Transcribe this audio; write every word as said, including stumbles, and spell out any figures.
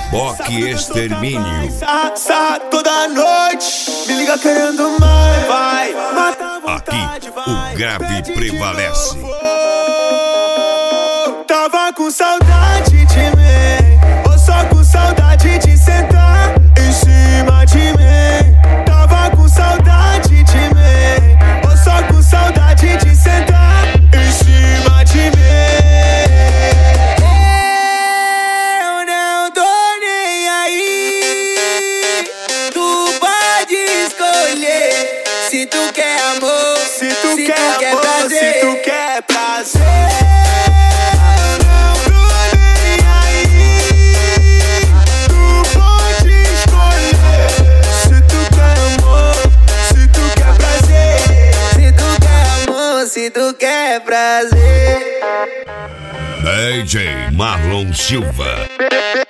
Boque Extermínio. Sarra toda noite, me liga querendo mais. Vai, mata a vontade, Aqui o grave prevalece. Tava com saudade de mim, ou só com saudade de sentar em cima de mim. Tava com saudade de mim, ou só com saudade de sentar em cima de mim. Eu não tô nem aí, tu pode escolher. Se tu quer amor, se tu, se quer, tu quer amor, prazer, se tu quer prazer. Se tu quer prazer, D J Marlon Silva.